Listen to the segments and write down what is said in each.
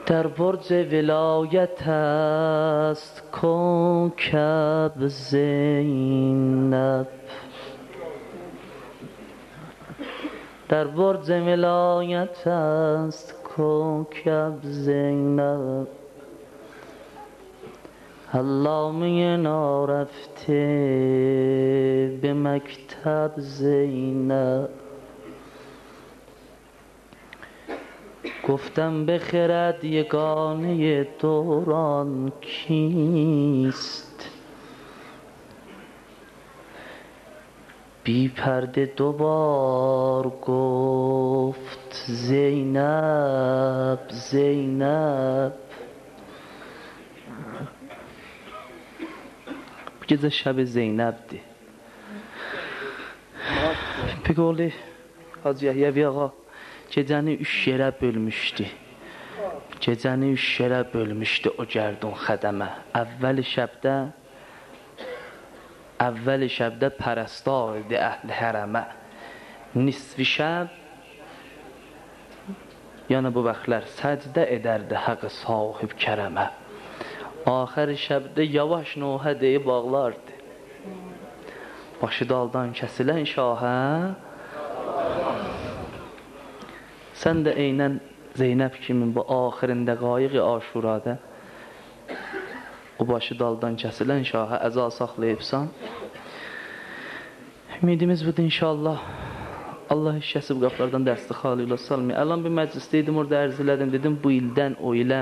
در برج ولایت است کوکب زینب، در برج ولایت است کوکب زینب، علامه نارفته به مکتب زینب. گفتم به خرد یگانه دوران کیست، بی پرده دوبار گفت زینب زینب. Gecə şəbi Zeynəbdir. Peki Hacı Yəhyə ağa gecəni 3 yerə bölmüşdü. Gecəni 3 yerə bölmüşdü o gərdun xədəmə. Əvvəli şəbdə pərəstar idi əhl-i hərəmə. Nisfi şəb yəni bu vaxtlar səcdə edərdi haqq sahib kərəmə. Axır şəbdə yavaş nohə deyib ağlardı. Başı daldan kəsilən şahə. Sən də eynən Zeynəb kimin bu axirində qayiq-i aşurada o başı daldan kəsilən şahə əza saxlayıbsan. Ümidimiz budur inşallah. Allah heç kəsi bu qaplardan dərsli xali ilə salmıyor. Əlan bir məclisdeydim, orada ərz elədim. Dedim bu ildən o ilə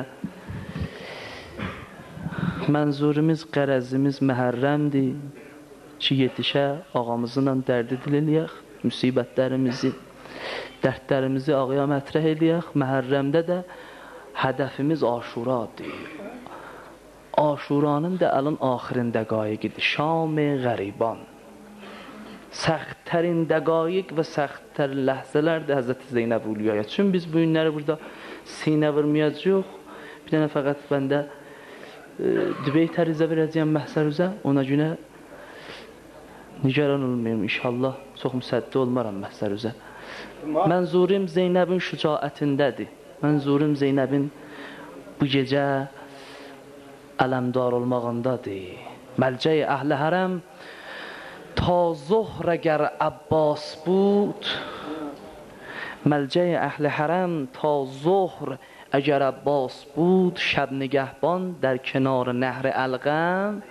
mənzurimiz, qərəzimiz məhərrəmdir ki, yetişə ağamızla dərdi dil eləyək, müsibətlərimizi, dərdlərimizi ağaya mətrəh eləyək. Məhərrəmdə də hədəfimiz aşuradır. Aşuranın da əlin axirində qayiqidir. Şam-ı qəriban. Səxtərin dəqaiq və səxtərin ləhzələrdir Həzrəti Zeynəb Uluyaya. Çün biz bu günləri burada sinə vurmayacaq. Bir dənə fəqət bəndə Dübey tərizə verəcəyəm məhsər üzə, ona günə nigaran olmayayım inşallah, çox müsəddi olmaram məhsər üzə. Mənzurim Zeynəbin şücaətindədir. Mənzurim Zeynəbin bu gecə ələmdar olmağındadır. Məlcəy əhl-i hərəm ta zuhr əgər Abbas bud, Məlcəy əhl-i hərəm ta zuhr اگر عباس بود شب نگهبان در کنار نهر القم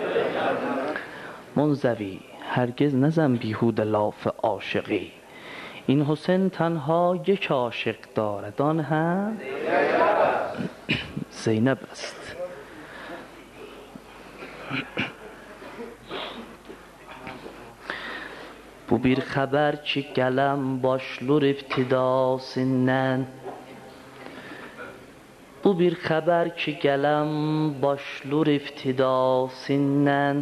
منزوی هرگز نزن بیهوده لاف عاشقی این حسین تنها یک عاشق دارد آن هم زینب است. Bu bir xəbər ki gələm başlur ibtidasından, bu bir xəbər ki gələm başlur ibtidasından,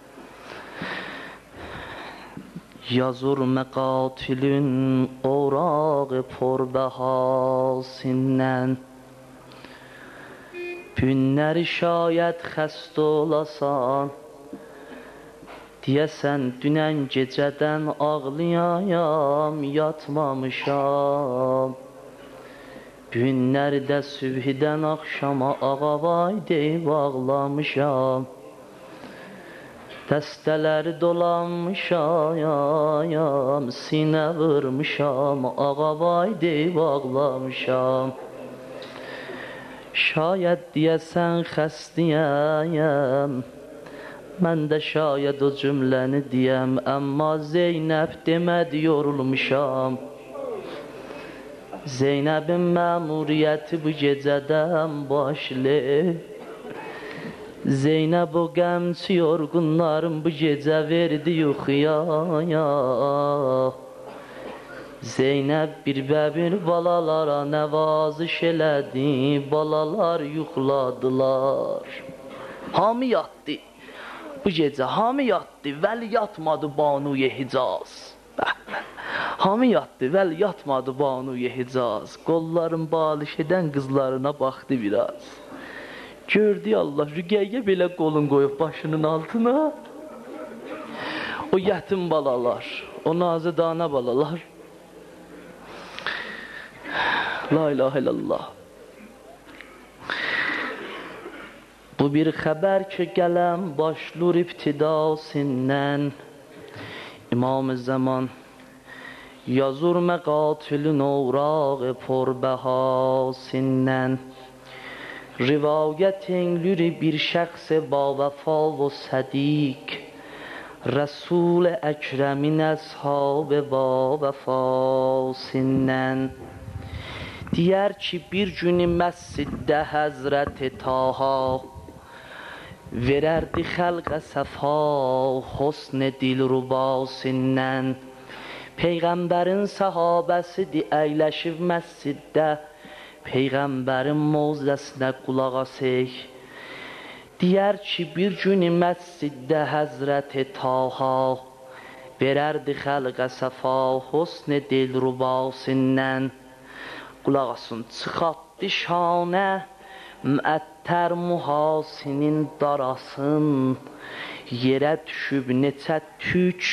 yazur məqatilün orağı porbəhasından. Günləri şayət xəst olasan, deyəsən dünən gecədən ağlayayam yatmamışam. Günlərdə sübhidən axşama ağavay deyib ağlamışam. Dəstələri dolanmışam, sinə vurmuşam, ağavay deyib ağlamışam. Şayət deyəsən xəstiyəm, mən də şayət o cümləni deyəm, amma Zeynəb demədi yorulmuşam. Zeynəbin məmuriyyəti bu gecədən başlı, Zeynəb o qəmçi yorğunların bu gecə verdi yuxuya. Zeynəb bir bəbir balalara nəvaziş elədi, balalar yuxladılar. Hamı yatdı, bu gecə hamı yatdı, vəli yatmadı Banuye Hicaz. Hamı yatdı, vəli yatmadı Banuye Hicaz. Qolların baliş edən qızlarına baxdı biraz. Gördü Allah, Rüqəyyə belə qolun qoyub başının altına. O yətim balalar, o nazidana balalar. La ilahe illallah. Bu bir xəbər ki, gələm başlur ibtidasından. İmam-ı Zaman yazur məqatilin oğraq porbəhasından. Rivayət enlür bir şəxs ba vəfa və sədiq, Resul Ekrem'in ashab ba vəfasından. Diyər ki, bir günü məsciddə Həzrət-i Taha verərdi xəlqə səfa husn dilrubasından. Peyğəmbərin səhabəsidir əyləşib məsciddə, Peyğəmbərin mövzəsinə qulaq asək. Diyər ki, bir günü məsciddə Həzrət-i Taha verərdi xəlqə səfa husn dilrubasından. Qulaq asın, çıxatdı şanə müəttər mühasinin darasın, yerə düşüb neçə tük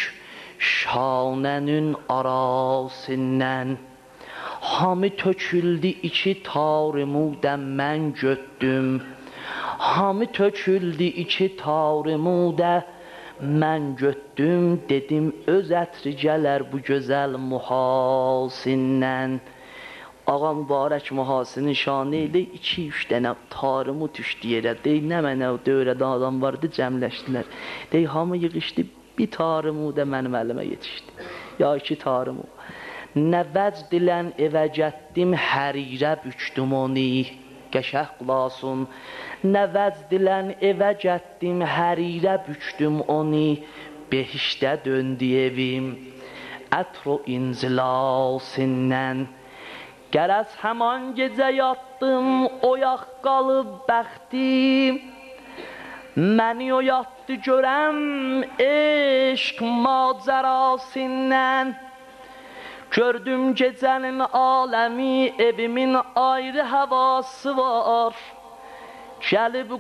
şanənin arasından. Hamı töküldü iki tarımudəm mən götdüm, Hamı töküldü iki tarımudə mən götdüm, dedim öz ətri gələr bu gözəl mühasindən. Ağa mübarək mühasinin şanı ilə 2-3 dənə tarımı düşdü yerə. Deyil, nə mənə dövrədə adam vardı, cəmləşdilər. Deyil, hamı yığışdı, bir tarımı da mənim əlimə yetişdi. Ya 2 tarımı. Nə vəcd ilən evə gətdim, hərirə bükdüm onu. Qəşəh qulasın. Nə vəcd ilən evə gətdim, hərirə bükdüm onu. Behişdə döndü evim, ətr o inzilasından. Gərəz həman gecə yatdım, oyaq qalıb bəxtim, məni oyatdı görəm eşq macərasından. Gördüm gecənin aləmi, evimin ayrı havası var. Gəlib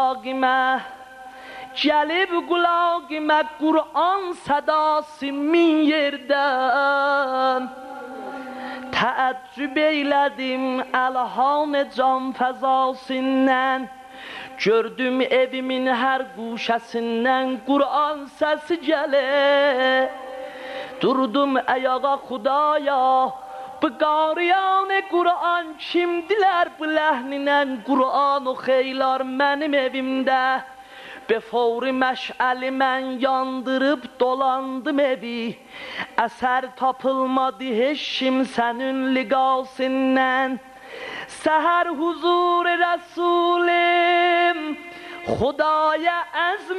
qulağıma Qur'an sədası min yerdən. Təəccüb eylədim əlhan can fəzasından. Gördüm evimin hər quşəsindən Qur'an səsi gəlir. Durdum ayağa Xudaya, bu qariyan Qur'an kimdilər bu ləhninən Qur'an o xeylar mənim evimdə. Be fevri məşəli mən yandırıb dolandım evi, əsər tapılmadı heç kimsənin liqasından. Səhər huzur Rəsulim Xudaya əzm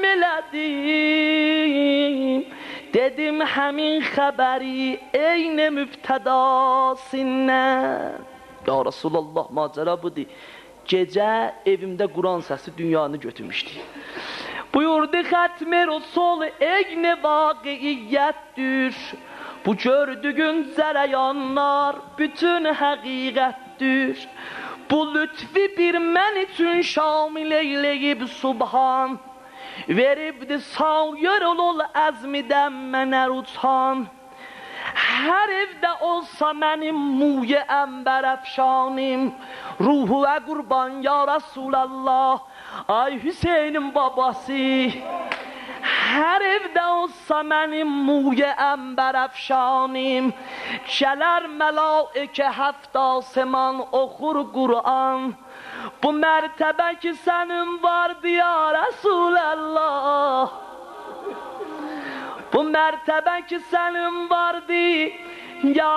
elədim, dedim həmin xəbəri eyni mübtədasından. Ya Resulallah, macəra budur. Gecə evimdə Quran səsi dünyanı götürmüşdü. Buyurdu xətmi Resul eyni vaqiiyyətdir. Bu gördüğün zərəyanlar bütün həqiqətdir. Bu lütfi bir mən üçün şamil eyləyib subhan, veribdi sayır ol əzmidən mənə ruçan. Hər evdə olsa mənim muye əmbər əfşanim, ruhuə qurban ya Rasulallah, ay Hüseynin babası. Hər evdə olsa mənim muye əmbər əfşanim, gələr mələikə 7 asman oxur Qur'an. Bu mərtəbə ki sənin vardı ya Rasulallah, bu mərtəbə ki sənin vardı ya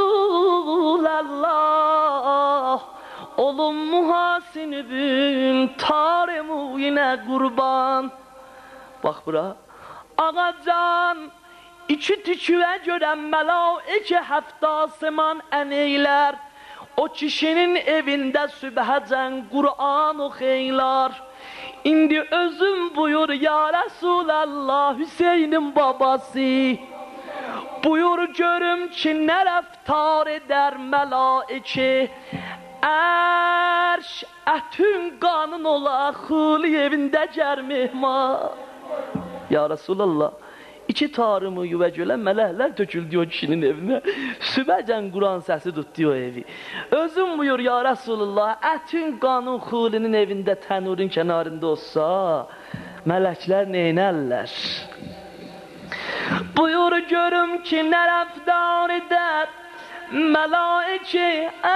Rasulallah. Olun muhasinibün taremuyinə qurban. Bax bura, ağacan 2 tüküyə görə mələikə 7 asman əneylər. O kişinin evində sübhəcən Qur'an oxuylar. İndi özüm buyur ya Resulallah, Hüseynin babası. Buyur görüm ki nə rəftar edər mələikə, ərş ətün qanın ola xuli evində gər mehman. Ya Resulallah, İki tarımı yuva gölen mələklər töküldü o kişinin evinə. Sübəcən Quran səsi tutdu o evi. Özün buyur ya Resulullah, ətin qanun xulinin evində tənurun kənarında olsa, mələklər neynərlər? Buyur görüm ki, nə rəftar edər mələiki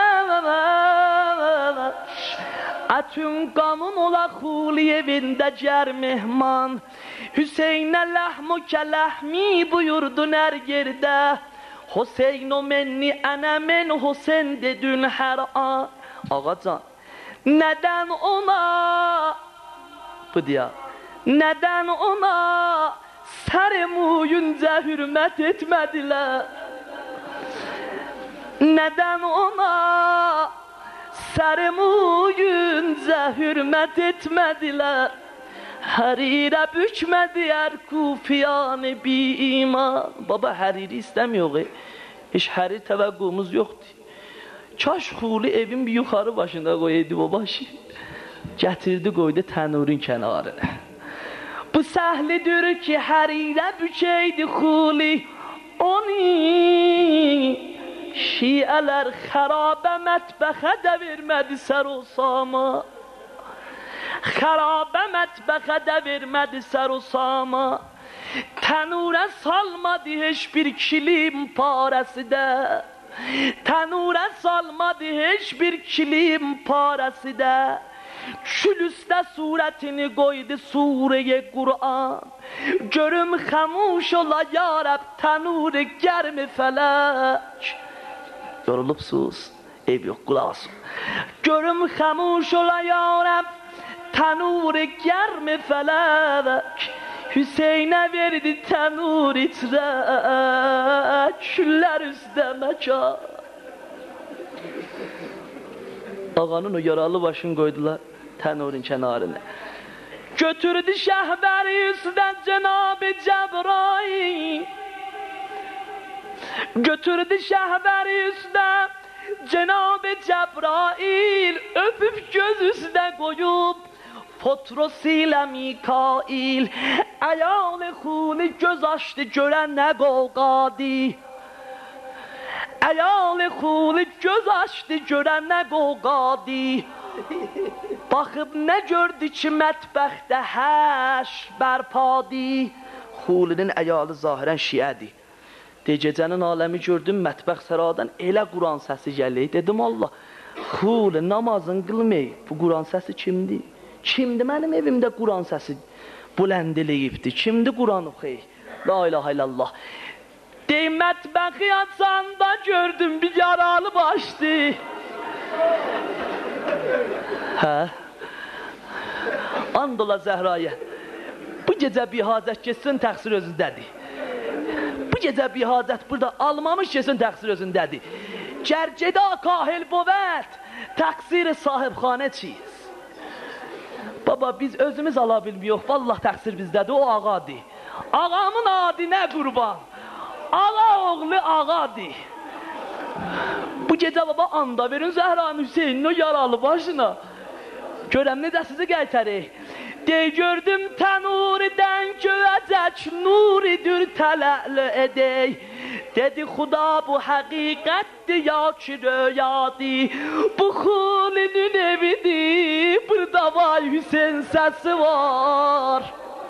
Ətün qanun ola xuli evində gər mehman Hüseynə ləhmu kələhmi buyurdu nər yerdə Hüseyn o menni ənə men Hüseyn dedün hər an Ağacan, nədən ona bu diya Nədən ona sər-muyuncə hürmət etmədilər Nədən ona sər-muyuncə hürmət etmədilər Hərirə bükmədiyər kufiyanı bi iman Baba həriri istəmiyor Heç hərir təvəqqumuz yoxdur Kaş xuli evin bir yuxarı başında qoyaydı o başı Gətirdi qoydu tənurin kənarına Bu səhlidir ki hərirə bükəydi xuli Onu Şiələr xərabə mətbəxə də vermədi sər o sama Xərabə mətbəxə də vermədi sər o sama Tənurə salmadı heç bir kilim parəsi də Tənurə salmadı heç bir kilim parəsi də Külüstə surətini qoydu surəyə Qur'an Görüm xəmuş ola ya Rəb tənuri gərmi fələk Yorulubsuz, ev yox, qulaq olsun Görüm xəmuş ola ya Rəb tənuri gərmi fələk Hüseynə verdi tənur itrək Küllər üstə məkan Ağanın o yaralı başını qoydular tənurun kənarına Götürdü şəhbəri üstdən Cenab-ı Cəbrail Götürdü şəhbəri üstdən Cenab-ı Cəbrail Öpüb göz üstə qoyub Potros ilə Mikail Əyal-ı xuni göz açdı görən nə qovqadı Əyal-ı xuni göz açdı görən nə qovqadı Baxıb nə gördü ki mətbəxdə həş bərpadı Xulinin əyalı zahirən şiədir De gecənin aləmi gördüm mətbəx səradan elə Quran səsi gəlir Dedim Allah Xul namazın qılmayıb Bu Quran səsi kimdir? Kimdir mənim evimdə Quran səsi buləndiliyibdir? Kimdir Quran oxuyur? La ilahə illallah Dey mətbəxi açanda gördüm bir yaralı başdı Hə? And ola Zəhraya Bu gecə bir hacət geçsin təqsir özündədir Bu gecə bir hacət burada almamış geçsin təqsir özündədir Gərgədə kahil bovət Təqsir sahibxanə çiyiz Baba biz özümüz ala bilmiyoruz Vallah təqsir bizdədir o ağadır Ağamın adı nə qurban Ağa oğlu ağadır Bu gecə baba anda verin Zəhranın Hüseynin o yaralı başına Görəm necə sizi qaytarır Dey gördüm tənuridən göyəcək nuridir tələ'lə edək Dedi xuda bu həqiqətdir ya ki röyadır Bu xulinin evidir Burada vay Hüseyin səsi var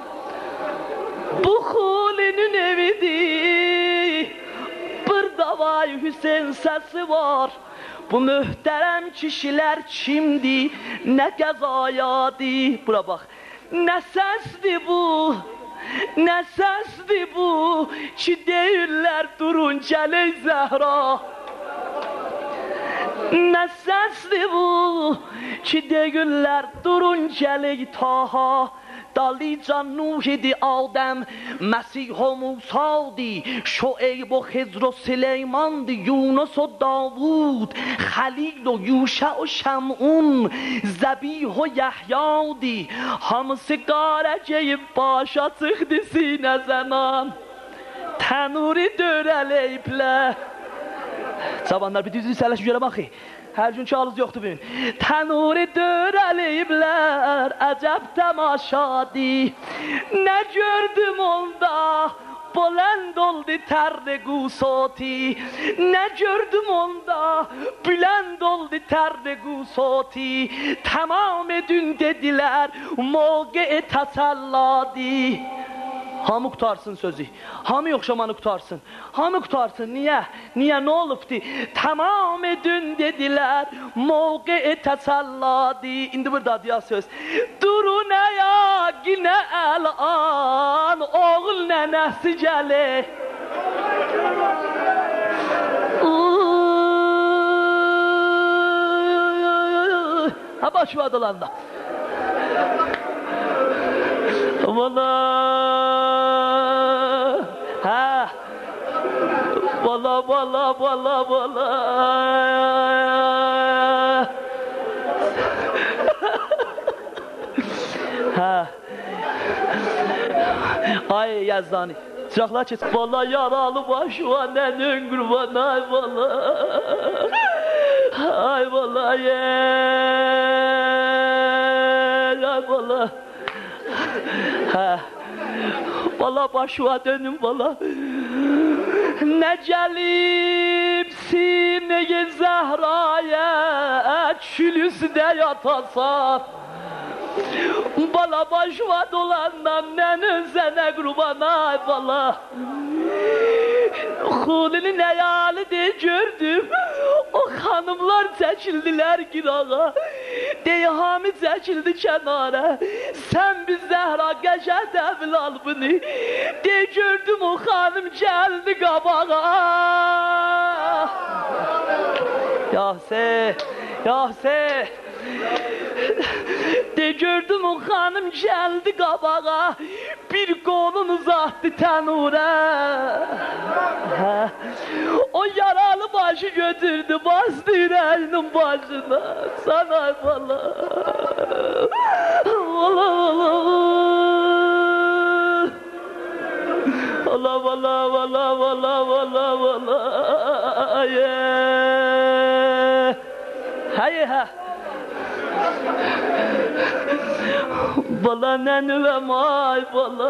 Bu xulinin evidir Burada vay Hüseyin səsi var Bu möhtərəm kişilər kimdir Nə qəzayadır Bura bax Nə səsdir bu Nə səsdir bu Ki deyirlər durun gələk Zəhra Nə səsdir bu Ki deyirlər durun gələk Taha Dalican Nuh idi Adəm Məsih o Musa'di Şueyb o Xizr o Süleyman'di Yunus o Davud Xəlil o Yuşa o Şəmun Zəbih o Yəhya'di Hamısı qara geyib başa çıxdı sinə zənan Tənuri dörələyiblər Cavanlar bir düzlük sələş görə baxı Hər gün çalız yoxdur bugün Tənuri dörələyiblər Əcəb təmaşadı Nə gördüm onda بلند oldu terregu soti ne gördüm onda bülend oldu terregu soti tamam edin dediler moge tasalladi hamı qutarsın sözü hamı yoxşamanı qutarsın hamı qutarsın niye ne olubdu tamam edin dediler moge tasalladi indi burada diya söz durun ya yine el-an oğul nənəsi gəlir ha başı var dolanda valla ha valla ha ay Yazdani çıraqlar keç valla yaralı başı var nənün qurban ay valla ay valla ay valla ha valla başı var dönüm valla ne gelip sineye Zehra'ya çülüsde yatasan bala başıma dolandan nənün sənə qurban ay bala Xulinin əyali de gördüm o xanımlar çəkildilər qirağa Deyhami çəkildi kənara Sən biz Zəhra qəşər dəvil al bunu De gördüm o xanım gəldi qabağa Yahse De gördüm o xanım gəldi qabağa Bir qolun uzatdı tənura O yaralı başı götürdü bastı ürəyinin başına Sana valla Valla Hayır Bala nənüvəm ay bala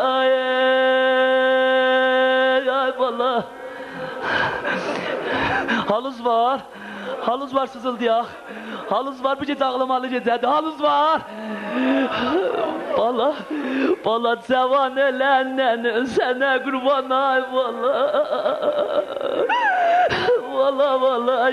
ay bala Halız var sızıldıyaq Halız var bu gecə ağlamalı gecədir Halız var Bala cavan elən sənə qurban ay bala Valla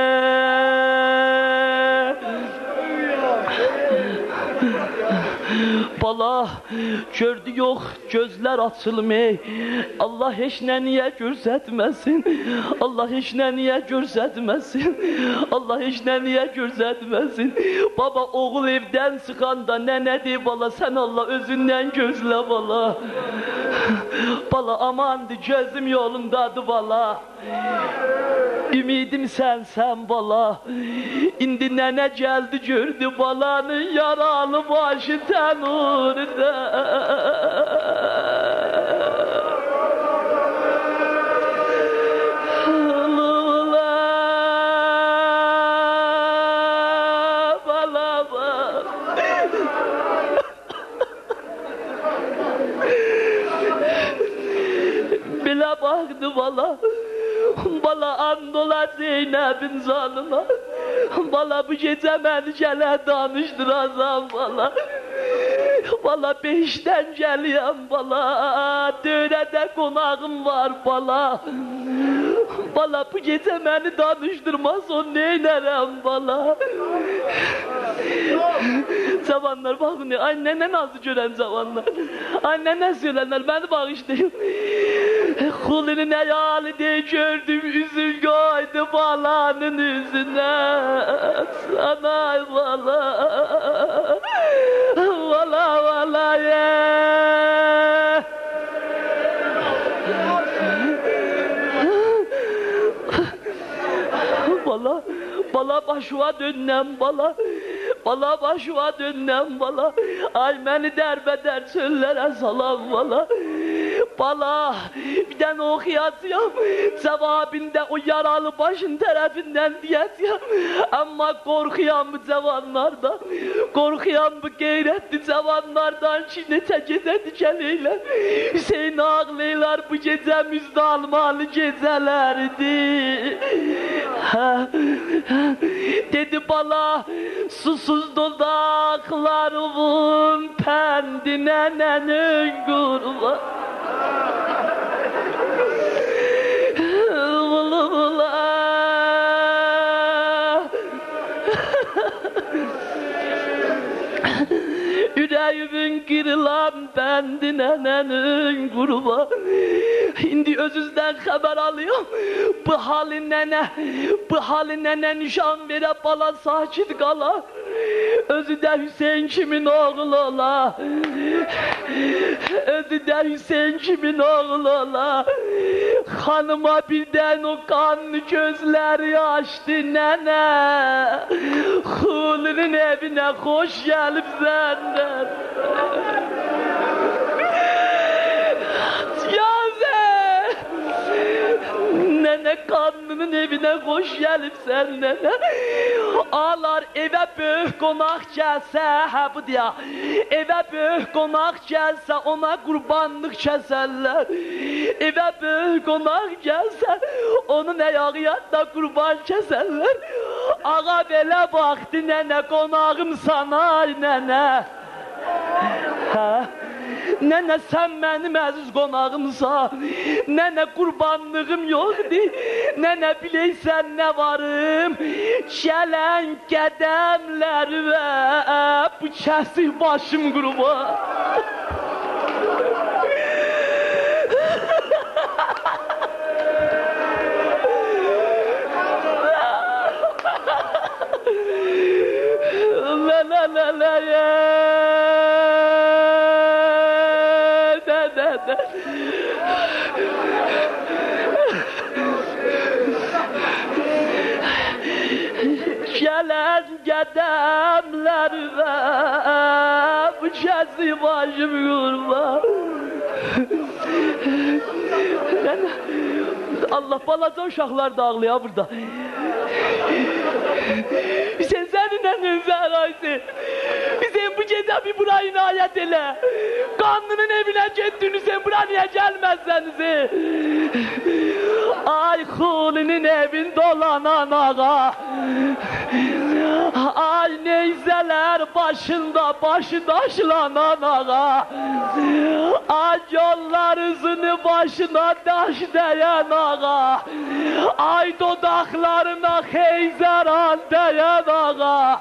Bala gördü yox gözlər açılmay Allah heç nə niyə görsətməsin Allah heç nə niyə görsətməsin Allah heç nə niyə görsətməsin Baba oğul evdən çıxanda nənədir bala sən Allah özündən gözlə bala Bala amandı gözüm yolundadır bala Ümidim sən bala İndi nənə gəldi gördü balanın yaralı başı tənurda Bilə baxdı Bala andola Zeynəbin zanına Bala bu gecə məni gələ danışdıracam bala Bala 5-dən gəliyəm bala Dörədə qonağım var bala Bala bu gecə məni danışdırmaz o neynərəm bala Cavanlar baxın ay nənə nazı görən cavanlar Ay nənə söylənlər məni bağışlayın Xulinin əyali de gördüm üzül koydu balanın üzüne Sana bala Bala başıma dönnem bala Bala başıma dönnem bala Ay məni dərbədər çöllere salam bala Bala, bir tane okuyacağım. Cevabında o yaralı başın tarafından diyeceğim. Ama korkuyan bu cavanlardan, korkuyan bu gayretli cavanlardan şimdi tecede dikeliyle. Hüseyin ağlaylar bu gece müzdalmalı gecelerdi. Dedi bala, susuz dudaklarımın pendine nenin kurban. Vula vula. Yüreğimin kırılan pendine nenin kurban. Şimdi özüzden haber alıyorum. Bu haline nişan vere bala sakit kala. Özü de Hüseyin kimin oğlu ola? Özü de Hüseyin kimin oğlu ola? Hanıma birden o kanlı gözleri açtı nene. Hulunun evine hoş gelip senden. Nene kanlının evine hoş gelip sen nene. Ağlar eve büyük konak gelse, ha bu diye. Eve büyük konak gelse ona kurbanlık keserler. Eve büyük konak gelse onun ayağına da kurban keserler. Ağa böyle baktı nene, konağım sana nene. Ha? Nene sen benim aziz konağımsa, nene kurbanlığım yoktu, nene bileysen ne varım, gelen qədəmlər ve bu kəsik başım qurban. La la ya. Gelen qədəmlər və bu kəsik başım qurban. Allah balaca uşaqlar da ağlıyor burada. Hüseyin senin ənin zəraysi. Hüseyin bu gecə bir buraya inayət elə. Qanlının evinə getdin Hüseyin, bura niyə gəlməzsəniz? Ay xulinin evin dolanan ağa. Ay neyzələr başında başı daşlanan ağa. Ay yollarızını başına daş dəyən ağa. Ay dodaqlarına xeyzəran dəyən ağa.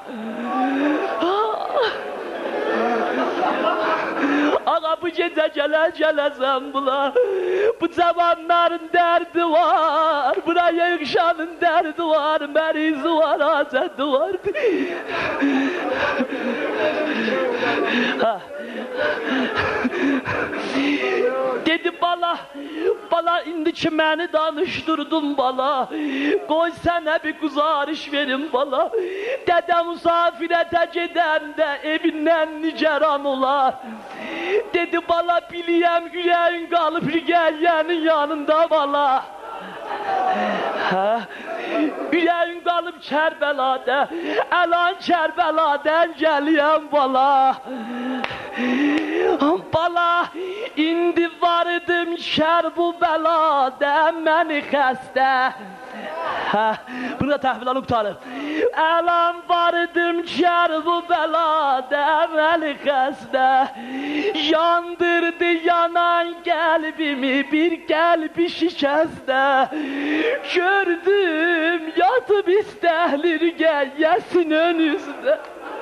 Ağa bu gecə gələsən bula. Bu cavanların dərdi var, buraya yığışanın dərdi var, mərizi var, azədi var. Dedi bala indi ki məni danışdırdın bala. Qoy sənə bir quzarış verim bala. Dədə musafirətə gedəndə evindən nigeran olar. Dedi bala biliyəm ürəyin qalıb rüqəyyənin yanında bala. Ürəyin qalıb Kərbəladə, əlan Kərbəladən gəliyəm bala. Bala indi vardım şər bu bəladə məni xəstə. Bunu da təhvilanı qutarım. Əlan vardım şər bu bəladə məni xəstə. Yandırdı yanan qəlbimi bir qəlbi şikəstə. Gördüm yatıb istəhlir gəyyəsin önüzdə.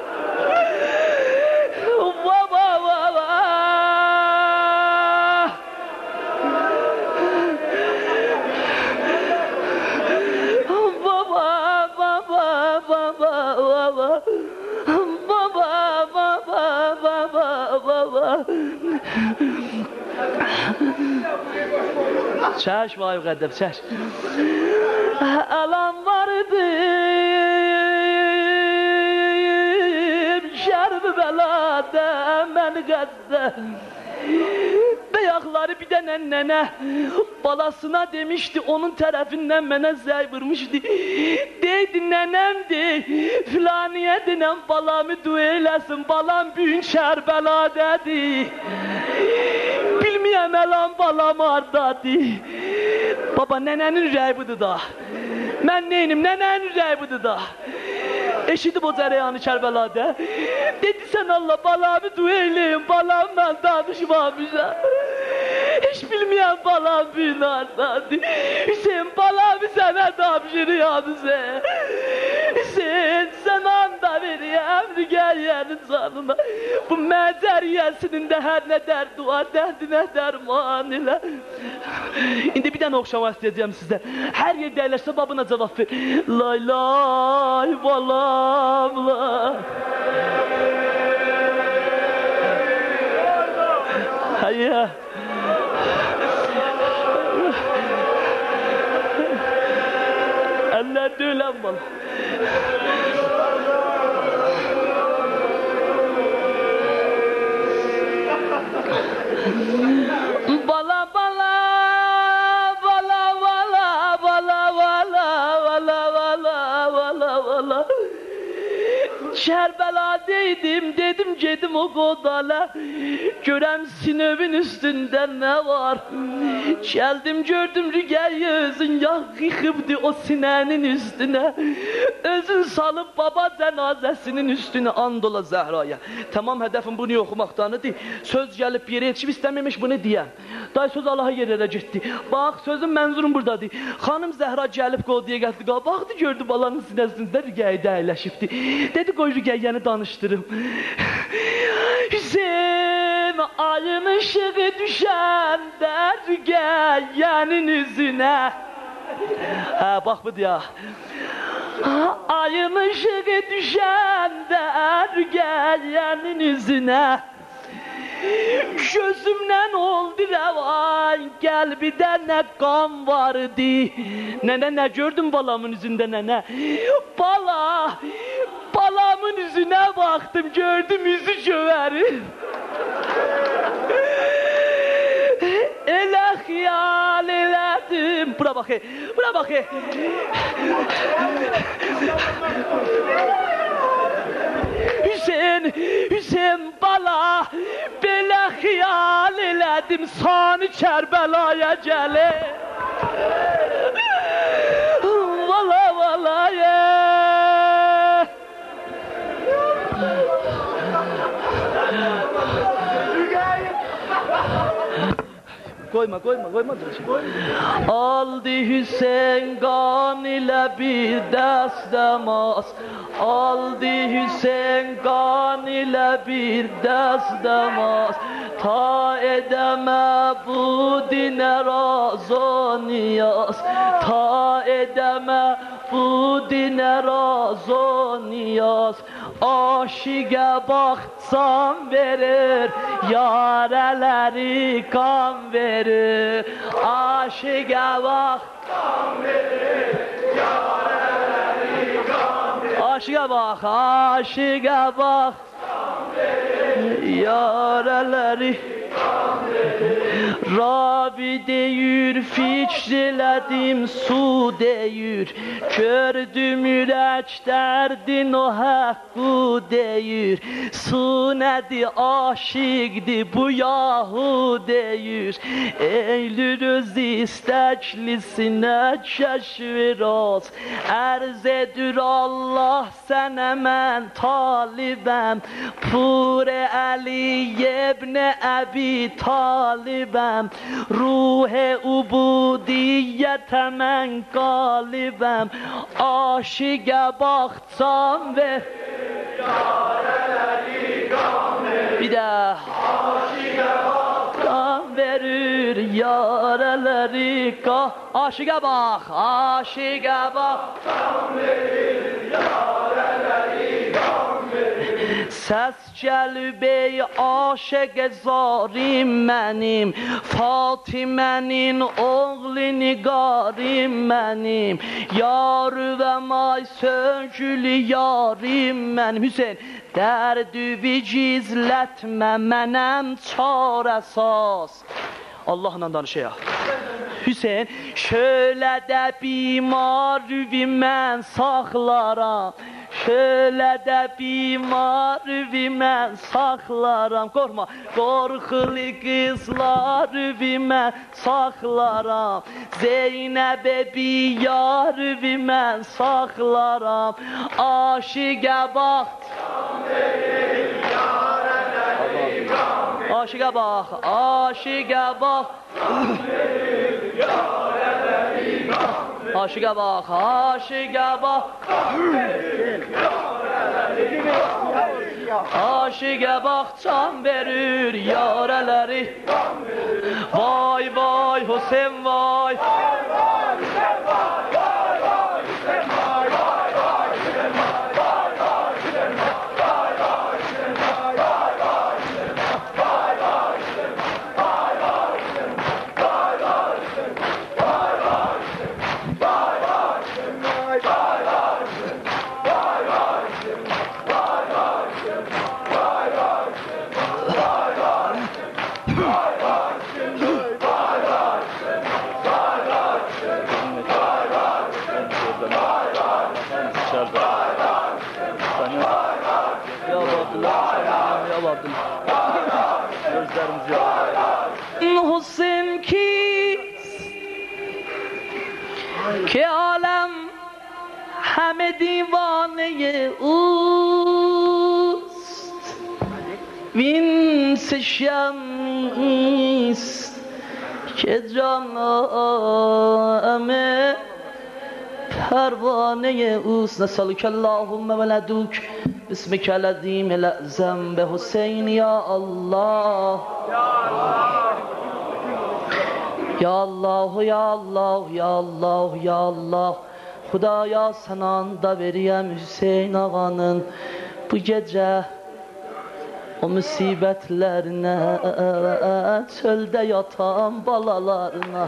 Baba baba. Çəş vay qədəb, çəş. Alan vardı şərb bəladə mən qəzdə. Bəyaqlar balaları bir dənə nənə balasına demişdi, onun tərəfindən mənə zəy vurmuşdu. Deydi, nənəmdir, filaniyə denən balamı dua eləsin, balam büyün Kərbəladadır. Bilməyəm əlan balam hardadır. Baba, nənənin rəyi budur da. Mən neynim, nənənin rəyi budur da. Eşidib o cərəyanı Kərbəlada. Dedi, sən Allah balamı dua eləyim, balamla danışmamışam. Heç bilməyəm balam büyün hardadır. Hüseyin, balamı sənə tapşırıyam Hüseyin. Hüseyin, sən anda veriyəm, rügəyyənin canına. Bu məcəriyəsinin də hər nə dərdi var, dərdinə dərman elə. İndi bir dənə oxşamaq istəyəcəm sizdə. Hər yer dəyləşsə babına cavab ver. Lay lay balam lay. Hayya. Eller dölen bal. Bala bala bala bala bala bala bala bala bala. Kərbəla'daydım, dedim gedim o qodala. Görəm sinövün üstündə nə var? Gəldim gördüm rügəyi özün yağ yıxıbdı o sinənin üstünə. Özün salıb baba cənazəsinin üstünə, and ola Zəhraya. Tamam, hədəfim bunu oxumaqdanıdır. Söz gəlib yerə yetişib istəməmiş bunu deyəm. Day söz Allaha yerlərə getdi. Bax, sözün mənzurum buradadır. Xanım Zəhra gəlib qodaya gəldi. Baxdı, gördü balanın sinəsində rügəyi dəyləşibdi. Dedi, qoy rügəyyəni danışdırım. Hüseyin, ayın ışığı düşəndə rügəyyənin üzünə. Bax bu deyə. Ayın ışığı düşəndə rügəyyənin üzünə. Gözümdən oldu rəvan, qəlbidə nə qan vardı. Nənə, nə gördün balamın üzündə nənə? Balamın üzünə baxdım, gördüm üzü gövərir. Elə xiyal elədim. Bura bax, bura bax. Hüseyin bala, belə xiyal elədim, sanı Kərbəlaya gəlir. Vala vala Koyma. Aldı Hüseyin qan ilə bir dəst dəmas. Aldı Hüseyin qan ilə bir dəst dəmas. Ta edəmə bu dinə razı niyaz. Ta edəmə bu dinə razı niyaz. Aşiqə baxsan verir, yarələri qan verir. Aşiqə baxsan verir, yarələri qan verir. Aşiqə baxsan verir, yarələri qan verir. Rabi deyir, fikr elədim, su deyir. Gördüm ürək dərdin o haqqı deyir. Su nədir, aşiqdir, bu yahu deyir. Eylül öz istəklisinə kəşviraz. Ərz edir Allah sənə mən talibəm. Pur-i Əli ibn Əbi talibəm. Ruh-i ubudiyyətə mən qalibəm. Aşiqə baxsam və yarələri qan verir. Bir də aşiqə baxsam verir, yarələri qan. Aşiqə baxsam verir, yarələri qan verir. Səs gəlib ey aşiq zarim mənim, Fatimənin oğlu nigarim mənim. Yarı və may söngülü yarim mənim. Hüseyin, dərdü gizlətmə mənəm çarəsiz. Allahla danışayaq. Hüseyin, şöyle de bir maruvi mən saxlaram, şöyle de bir maruvi mən saxlaram, qorxma, qorxulu qızlaruvi mən saxlaram, Zeynəbə bir yaruvi mən saxlaram, aşiqə bax, aşiqə bax, aşiqə bax, aşiqə bax, aşiqə bax, aşiqə bax, can verir yarələri. Vay vay Hüseyin vay, Hüseyin ki alem همه دیوانه اوست وین سه شمیست که جانم پروانه اوست. نسألك اللهم ولدوک بسمك العظیم الاعظم به حسین یا الله یا الله یا الله یا الله یا الله. Xudaya sana da veriyəm Hüseyin ağanın bu gecə o müsibətlərinə, çöldə yatan balalarına.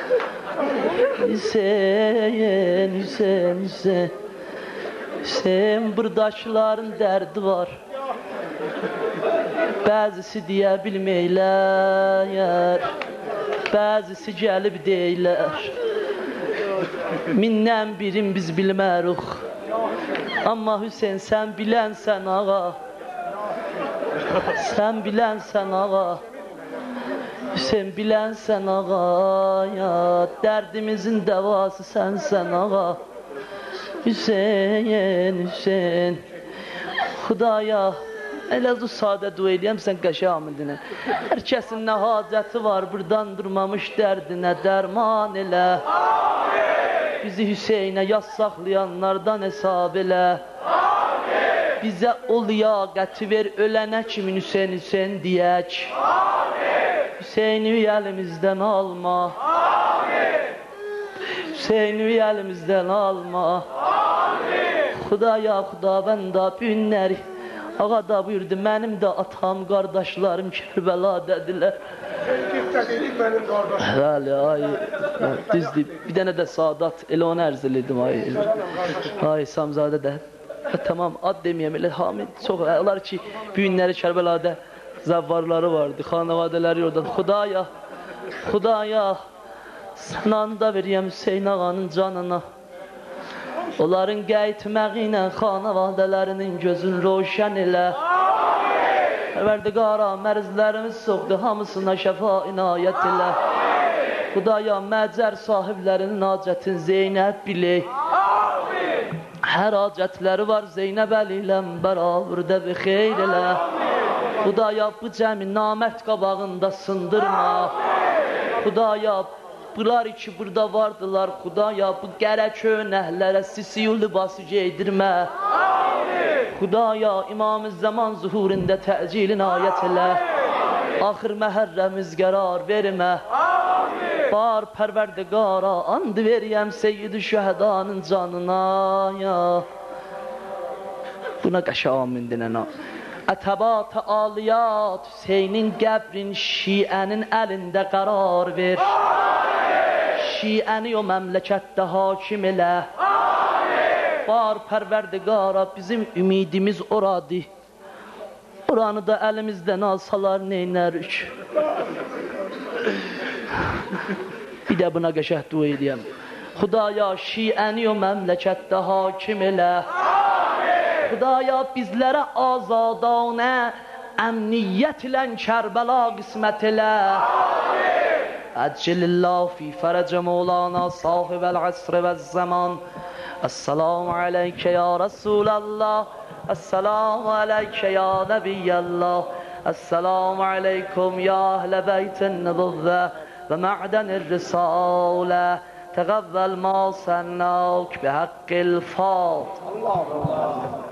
Hüseyin, Hüseyin, Hüseyin, Hüseyin, buradaşların dərdi var. Bəzisi deyə bilməklər, bəzisi gəlib deyilər. Mindən birim biz bilməruk. Amma Hüseyin sən bilənsən ağa, sən bilənsən ağa, Hüseyin bilənsən ağa ya, dərdimizin dəvası sənsən ağa. Hüseyin, Hüseyin, Xudaya elə bu sadə dua edəyəm sən qəşəmindinə. Hər kəsin nə hacəti var buradan durmamış dərdinə dərman elə. Bizi Hüseynə yaz saxlayanlardan hesab elə. Bizə o liyaqəti ver, ölənə kimin Hüseyin, Hüseyin deyək. Hüseyni əlimizdən alma, Hüseyni əlimizdən alma. Xudaya, Xudavəndə bu günləri ağa da buyurdu, mənim də atam, qardaşlarım Kərbələdədirlər. Bəli, ay, düzdür. Bir dənə də Sadat, elə onu ərz elədim, ay. Ay, Samzadə də. Tamam, ad deməyəm, elə Hamid. Çox, onlar ki, bu günləri Kərbəladə zəvvarları vardı, xanavadələri oradan. Xudaya, Xudaya, sənan da veriyəm Hüseyin ağanın canına. Onların qəytməği ilə xanavadələrinin gözünü roşən elə. Pərverdigara, mərzlərimiz soxdu, hamısına şəfa inayət elə. Xudaya, məcər sahiblərinin hacətin Zeynəb bilək. Hər hacətləri var Zeynəb əli ilə bərabərdə bir xeyr elə. Xudaya, bu cəmi namərd qabağında sındırma. Xudaya, bunlar ki burada vardılar, Xudaya, bu qərə könəhlərə sisiyu libası geydirmə. Xudaya, İmam-ı Zaman zuhurində təcilin ayət elə. Axır məhərrəmiz qərar vermə. Bar pərverdigara, and veriyəm Seyyid-i Şəhədanın canına ya. Buna qəşamindinə. Ətəbat-ı aliyat, Hüseynin qəbrin şiənin əlində qərar ver. Şiəni o məmləkətdə hakim elə. Var pərverdigara, bizim ümidimiz oradır. Oranı da əlimizdən alsalar neynərik? Bir də buna qəşəng dua edəyəm. Xudaya şiəni o məmləkətdə hakim elə. Xudaya bizlərə azadanə əmniyyətlə Kərbəla qismət elə. Əcəlillah fi fərəcə Mevlana sahibəl əsr və zaman. Esselamu aleykə ya Resulallah. Esselamu aleykə ya Nebiyyallah. Esselamu aleykum ya əhl-i beytin nübüvvə və mə'dən-ir risalə. Teqavvel ma sennâk bihaqqil fât. Allah Allah.